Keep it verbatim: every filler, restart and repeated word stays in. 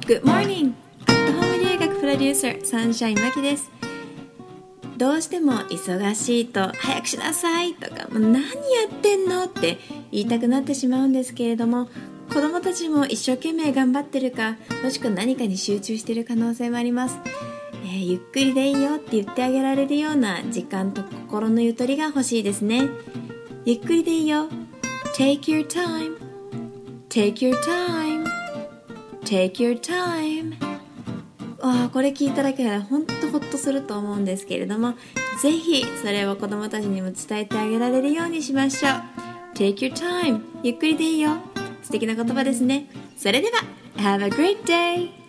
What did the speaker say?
Good morning! アットホーム留学プロデューサーサンシャインマキです。どうしても忙しいと早くしなさいとか、もう何やってんのって言いたくなってしまうんですけれども、子供たちも一生懸命頑張ってるか、もしくは何かに集中している可能性もあります。えー、ゆっくりでいいよって言ってあげられるような時間と心のゆとりが欲しいですね。ゆっくりでいいよ。 Take your time Take your time Take your time。 あこれ聞いただけで本当ホッとすると思うんですけれども、ぜひそれを子供たちにも伝えてあげられるようにしましょう。 Take your time ゆっくりでいいよ、素敵な言葉ですね。それでは Have a great day!